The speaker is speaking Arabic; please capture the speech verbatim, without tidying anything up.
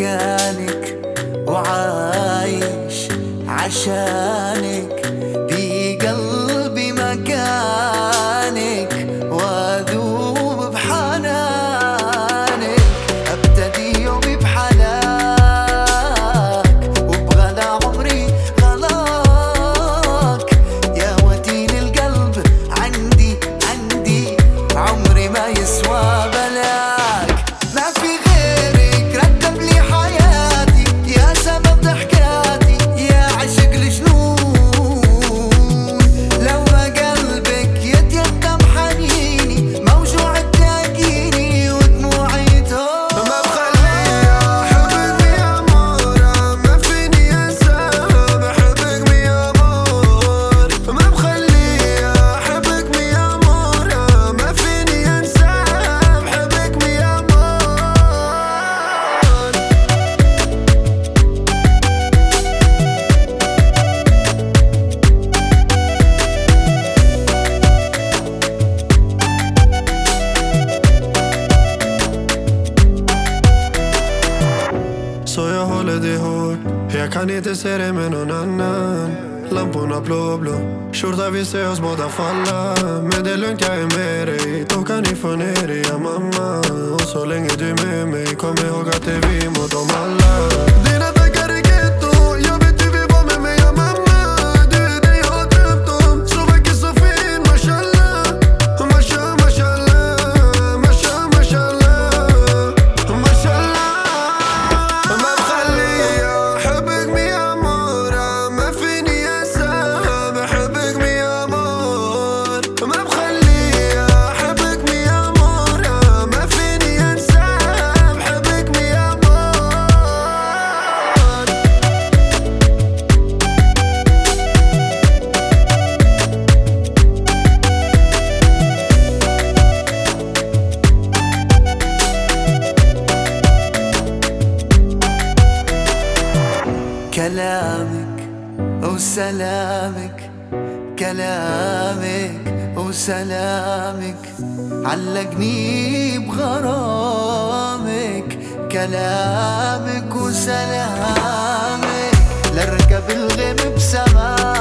مكانك وعايش عشانك، بقلبي مكانك وأذوب بحنانك. أبتدي يومي بحلاك وبغلا عمري غلاك، يا وتين القلب عندي عندي عمري ما يسوى بلاك. ما في غيرك رتب لي حياتي، يا سبب ضحكاتي، يا عشق الجنون. لو ما قلبك يتيتم حنيني، موجوع تلاقيني ودموعي تهون. ما بخليها أحبك يا أمورة، ما فيني أنساها بحبك يا أمور. ما بخليها أحبك يا أمورة، ما فيني أنساها بحبك يا أمور. Så jag håller dig hårt, jag kan inte se det med någon annan. Lamporna blå blå, skjorta vi ser oss båda falla. Men det är lugnt, jag är med dig, då kan ni få ner dig, ja mamma. Och så länge du är med mig, kom ihåg att det är vi mot dem alla. Dina tankar är getto, jag vet du vill vara med mig, ja mamma. Du är den jag har drömt om, så vacker så fin, mashallah. Mashallah, mashallah, mashallah, mashallah, mashallah. ما بخليها أحبك يا أمورة، ما فيني أنساها بحبك يا أمور. ما بخليها أحبك يا أمورة، ما فيني أنساها بحبك يا أمور. كلامك وسلامك، كلامك وسلامك علقني بغرامك. كلامك وسلامك لاركب الغيم بسماك.